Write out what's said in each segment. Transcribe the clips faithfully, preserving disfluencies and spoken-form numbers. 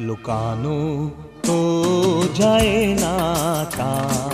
লুকানো তো যায় না তা,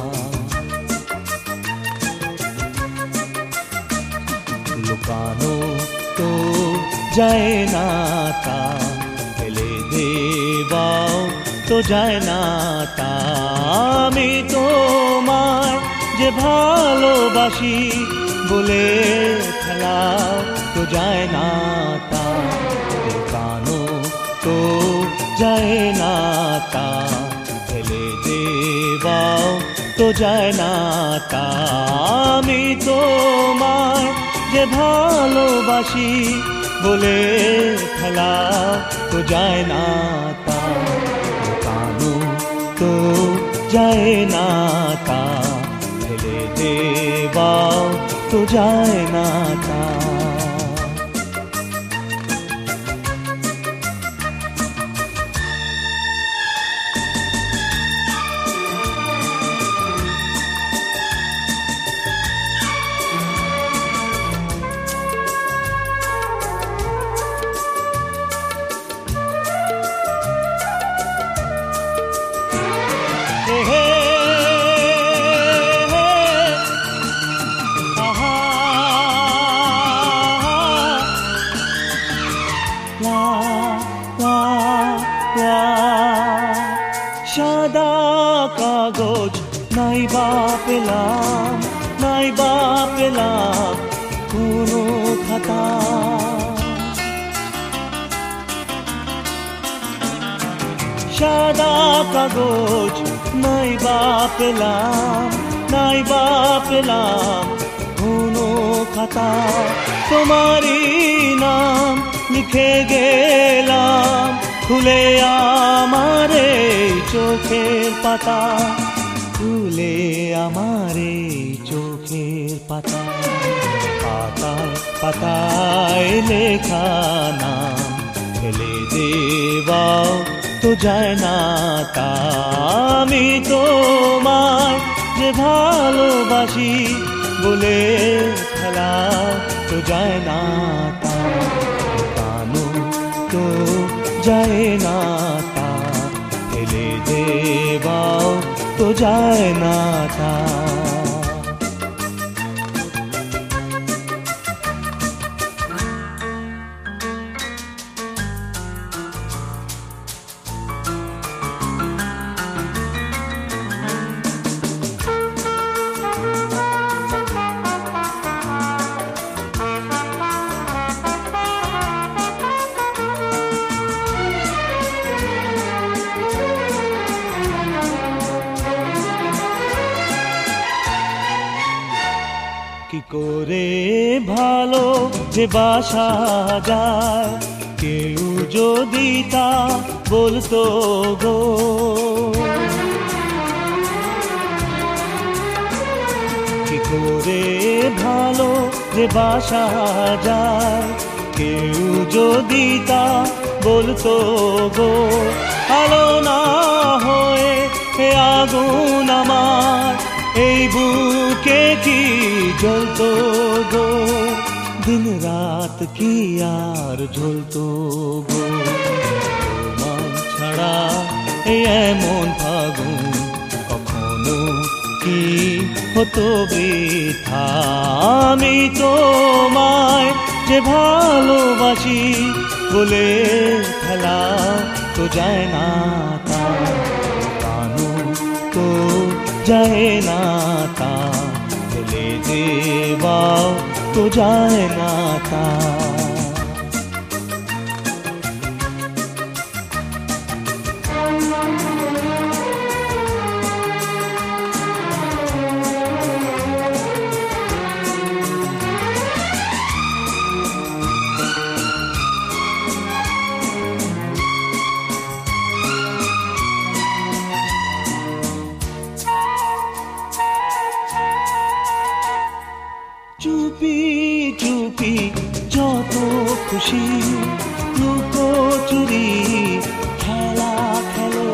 লুকানো তো যায় না তা, ফেলে দেওয়াও তো যায় না তা। আমি তোমায় যে ভালোবাসি বলে ফেলাও তো যায় না তা, লুকানো তো যায় না তা, ফেলে দেওয়াও তো যায় না তা। আমি তোমায় যে ভালোবাসি বলে ফেলাও তো যায় না তা, লুকানো তো যায় না তা, ফেলে দেওয়াও তো যায় না তা। সাদা কাগজ নাই বা পেলাম, নাই বা পেলাম কোনো খাতা, সাদা কাগজ নাই বা পেলাম, নাই বা পেলাম কোনো খাতা। তোমারই নাম লিখে গেলাম খুলে আমার চোখের পাতা, খুলে আমার চোখের পাতা। পাতায় পাতায় লেখা নাম ফেলে দেওয়াও তো যায় না তা। আমি তোমায় যে ভালোবাসি বলে ফেলাও তো যায় না তা, লুকানো তো যায় না তা, ফেলে দেওয়াও তো যায় না তা। কি করে ভালো যে বাসা যায় কেউ যদি তা বলতো গো, কি করে ভালো যে বাসা যায় কেউ যদি তা বলতো গো। আলো না হয়ে এ আগুন আমার এই বুকে কি জ্বলতো গো, দিন রাত কি আর জ্বলতো গো। তোমার ছাড়া এই এমন ফাগুন কখনো কি হতো বৃথা। আমি তোমায় যে ভালোবাসি বলে ফেলাও তো যায় না তা, লুকানো তো যায় না তা, ফেলে দেওয়াও তো যায় না তা। চুপি চুপি যত খুশি লুকো চুরি খেলা খেলো,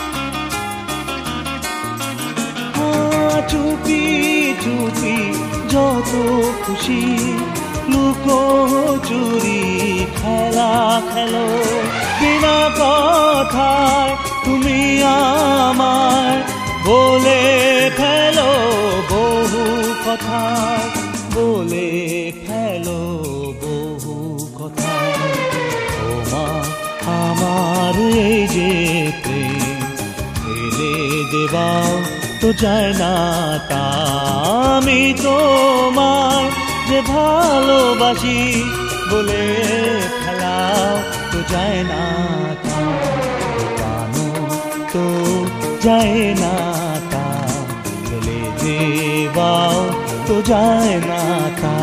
চুপি চুপি যত খুশি লুকো চুরি খেলা খেলো বিনা কথায় তুমি আমায় বলে ফেলো বহু কথায় বলে ফেলো বহু কথায় ও মা আমার এই যে প্রেম ফেলে দেওয়াও তো যায় না তা আমি তোমায় যে ভালোবাসি বলে ফেলাও তো যায় না তা লুকানো তো যায় না তা ফেলে দেওয়াও তো যায় না তা